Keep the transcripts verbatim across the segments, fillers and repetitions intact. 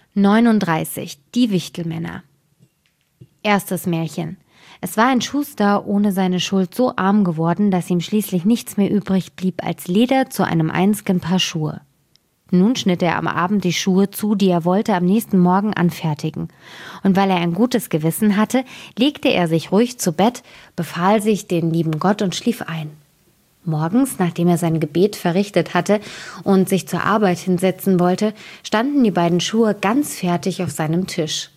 neununddreißig. Die Wichtelmänner. Erstes Märchen. Es war ein Schuster ohne seine Schuld so arm geworden, dass ihm schließlich nichts mehr übrig blieb als Leder zu einem einzigen Paar Schuhe. Nun schnitt er am Abend die Schuhe zu, die er wollte am nächsten Morgen anfertigen. Und weil er ein gutes Gewissen hatte, legte er sich ruhig zu Bett, befahl sich den lieben Gott und schlief ein. Morgens, nachdem er sein Gebet verrichtet hatte und sich zur Arbeit hinsetzen wollte, standen die beiden Schuhe ganz fertig auf seinem Tisch.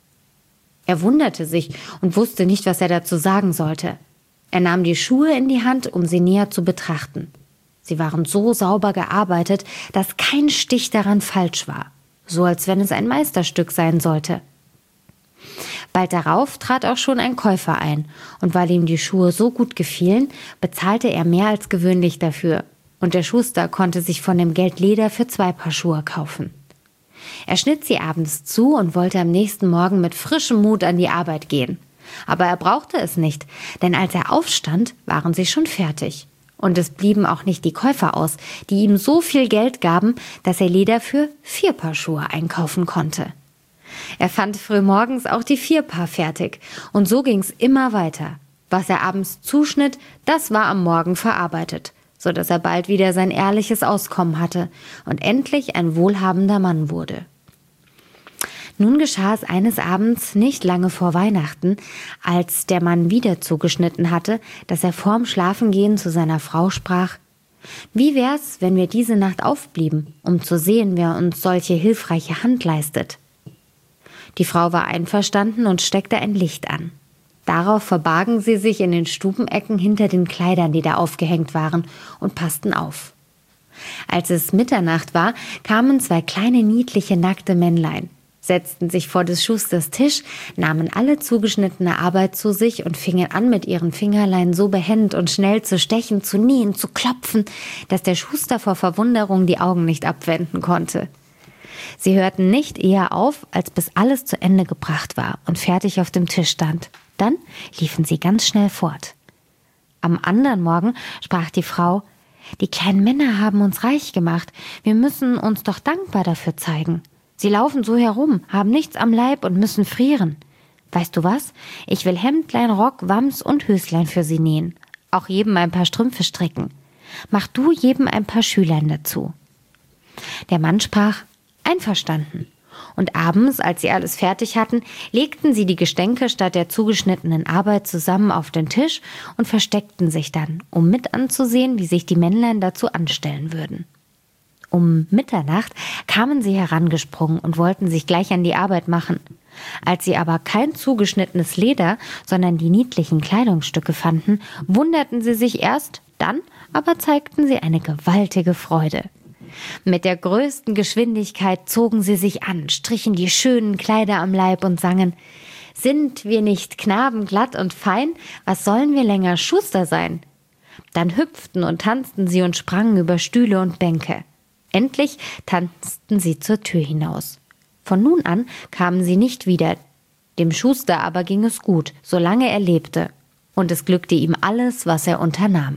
Er wunderte sich und wusste nicht, was er dazu sagen sollte. Er nahm die Schuhe in die Hand, um sie näher zu betrachten. Sie waren so sauber gearbeitet, dass kein Stich daran falsch war, so als wenn es ein Meisterstück sein sollte. Bald darauf trat auch schon ein Käufer ein, und weil ihm die Schuhe so gut gefielen, bezahlte er mehr als gewöhnlich dafür, und der Schuster konnte sich von dem Geld Leder für zwei Paar Schuhe kaufen. Er schnitt sie abends zu und wollte am nächsten Morgen mit frischem Mut an die Arbeit gehen. Aber er brauchte es nicht, denn als er aufstand, waren sie schon fertig. Und es blieben auch nicht die Käufer aus, die ihm so viel Geld gaben, dass er Leder für vier Paar Schuhe einkaufen konnte. Er fand frühmorgens auch die vier Paar fertig, und so ging's immer weiter. Was er abends zuschnitt, das war am Morgen verarbeitet, so dass er bald wieder sein ehrliches Auskommen hatte und endlich ein wohlhabender Mann wurde. Nun geschah es eines Abends, nicht lange vor Weihnachten, als der Mann wieder zugeschnitten hatte, dass er vorm Schlafengehen zu seiner Frau sprach: »Wie wär's, wenn wir diese Nacht aufblieben, um zu sehen, wer uns solche hilfreiche Hand leistet?« Die Frau war einverstanden und steckte ein Licht an. Darauf verbargen sie sich in den Stubenecken hinter den Kleidern, die da aufgehängt waren, und passten auf. Als es Mitternacht war, kamen zwei kleine niedliche nackte Männlein, setzten sich vor des Schusters Tisch, nahmen alle zugeschnittene Arbeit zu sich und fingen an, mit ihren Fingerlein so behend und schnell zu stechen, zu nähen, zu klopfen, dass der Schuster vor Verwunderung die Augen nicht abwenden konnte. Sie hörten nicht eher auf, als bis alles zu Ende gebracht war und fertig auf dem Tisch stand. Dann liefen sie ganz schnell fort. Am anderen Morgen sprach die Frau: »Die kleinen Männer haben uns reich gemacht. Wir müssen uns doch dankbar dafür zeigen. Sie laufen so herum, haben nichts am Leib und müssen frieren. Weißt du was? Ich will Hemdlein, Rock, Wams und Höslein für sie nähen. Auch jedem ein paar Strümpfe stricken. Mach du jedem ein paar Schülein dazu.« Der Mann sprach: »Einverstanden.« Und abends, als sie alles fertig hatten, legten sie die Gestänke statt der zugeschnittenen Arbeit zusammen auf den Tisch und versteckten sich dann, um mit anzusehen, wie sich die Männlein dazu anstellen würden. Um Mitternacht kamen sie herangesprungen und wollten sich gleich an die Arbeit machen. Als sie aber kein zugeschnittenes Leder, sondern die niedlichen Kleidungsstücke fanden, wunderten sie sich erst, dann aber zeigten sie eine gewaltige Freude. Mit der größten Geschwindigkeit zogen sie sich an, strichen die schönen Kleider am Leib und sangen: »Sind wir nicht Knaben glatt und fein? Was sollen wir länger Schuster sein?« Dann hüpften und tanzten sie und sprangen über Stühle und Bänke. Endlich tanzten sie zur Tür hinaus. Von nun an kamen sie nicht wieder. Dem Schuster aber ging es gut, solange er lebte. Und es glückte ihm alles, was er unternahm.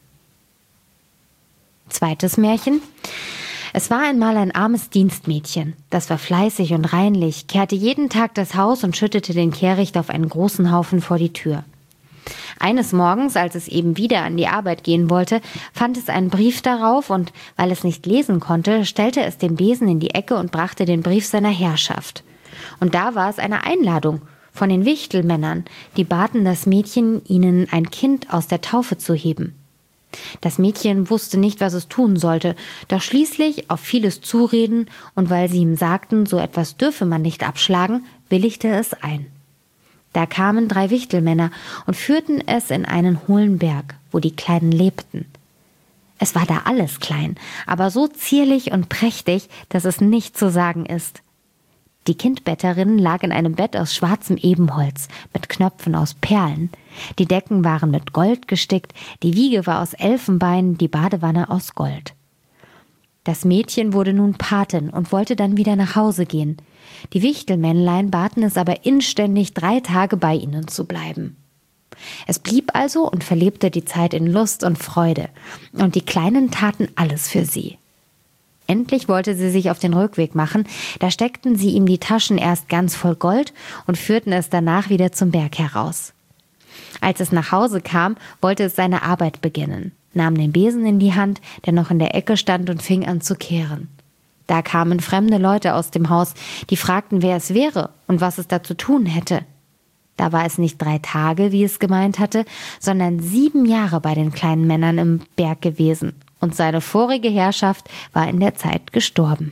Zweites Märchen. Es war einmal ein armes Dienstmädchen. Das war fleißig und reinlich, kehrte jeden Tag das Haus und schüttete den Kehricht auf einen großen Haufen vor die Tür. Eines Morgens, als es eben wieder an die Arbeit gehen wollte, fand es einen Brief darauf und, weil es nicht lesen konnte, stellte es den Besen in die Ecke und brachte den Brief seiner Herrschaft. Und da war es eine Einladung von den Wichtelmännern, die baten das Mädchen, ihnen ein Kind aus der Taufe zu heben. Das Mädchen wusste nicht, was es tun sollte, doch schließlich auf vieles Zureden und weil sie ihm sagten, so etwas dürfe man nicht abschlagen, willigte es ein. Da kamen drei Wichtelmänner und führten es in einen hohlen Berg, wo die Kleinen lebten. Es war da alles klein, aber so zierlich und prächtig, dass es nicht zu sagen ist. Die Kindbetterin lag in einem Bett aus schwarzem Ebenholz, mit Knöpfen aus Perlen. Die Decken waren mit Gold gestickt, die Wiege war aus Elfenbein, die Badewanne aus Gold. Das Mädchen wurde nun Patin und wollte dann wieder nach Hause gehen. Die Wichtelmännlein baten es aber inständig, drei Tage bei ihnen zu bleiben. Es blieb also und verlebte die Zeit in Lust und Freude, und die Kleinen taten alles für sie. Endlich wollte sie sich auf den Rückweg machen, da steckten sie ihm die Taschen erst ganz voll Gold und führten es danach wieder zum Berg heraus. Als es nach Hause kam, wollte es seine Arbeit beginnen, nahm den Besen in die Hand, der noch in der Ecke stand, und fing an zu kehren. Da kamen fremde Leute aus dem Haus, die fragten, wer es wäre und was es da zu tun hätte. Da war es nicht drei Tage, wie es gemeint hatte, sondern sieben Jahre bei den kleinen Männern im Berg gewesen, und seine vorige Herrschaft war in der Zeit gestorben.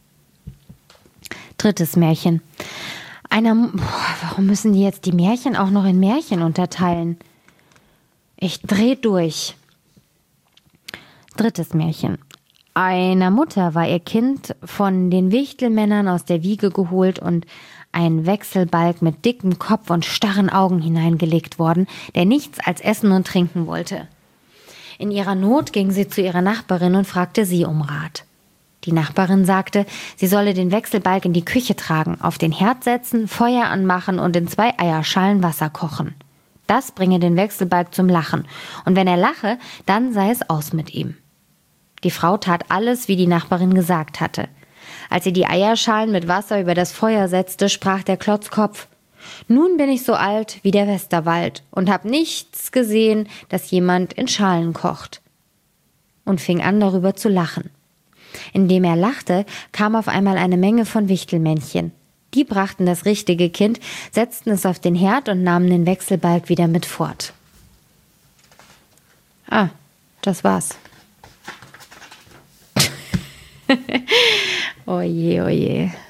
Drittes Märchen. Einer, boah, warum müssen die jetzt die Märchen auch noch in Märchen unterteilen? Ich dreh durch. Drittes Märchen. Einer Mutter war ihr Kind von den Wichtelmännern aus der Wiege geholt und ein Wechselbalg mit dickem Kopf und starren Augen hineingelegt worden, der nichts als essen und trinken wollte. In ihrer Not ging sie zu ihrer Nachbarin und fragte sie um Rat. Die Nachbarin sagte, sie solle den Wechselbalg in die Küche tragen, auf den Herd setzen, Feuer anmachen und in zwei Eierschalen Wasser kochen. Das bringe den Wechselbalg zum Lachen, und wenn er lache, dann sei es aus mit ihm. Die Frau tat alles, wie die Nachbarin gesagt hatte. Als sie die Eierschalen mit Wasser über das Feuer setzte, sprach der Klotzkopf: »Nun bin ich so alt wie der Westerwald und hab nichts gesehen, dass jemand in Schalen kocht«, und fing an, darüber zu lachen. Indem er lachte, kam auf einmal eine Menge von Wichtelmännchen. Die brachten das richtige Kind, setzten es auf den Herd und nahmen den Wechselbalg wieder mit fort. Ah, das war's. Oje, oje.